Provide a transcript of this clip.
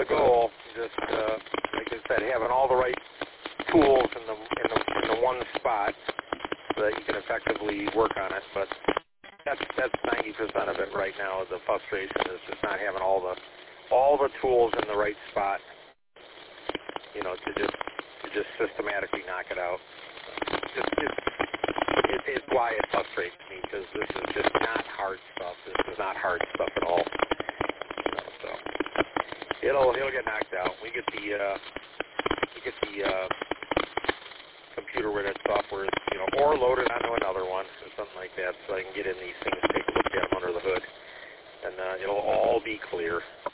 the goal. Just like I said, having all the right tools in the one spot so that you can effectively work on it. But that's 90% of it right now. The frustration is just not having all the tools in the right spot. You know, to just systematically knock it out. It's why it frustrates me, because this is just not hard stuff. This is not hard stuff at all. So it'll get knocked out. We get the computer with its software, you know, or load it onto another one or something like that, so I can get in these things, take a look at them under the hood, and it'll all be clear.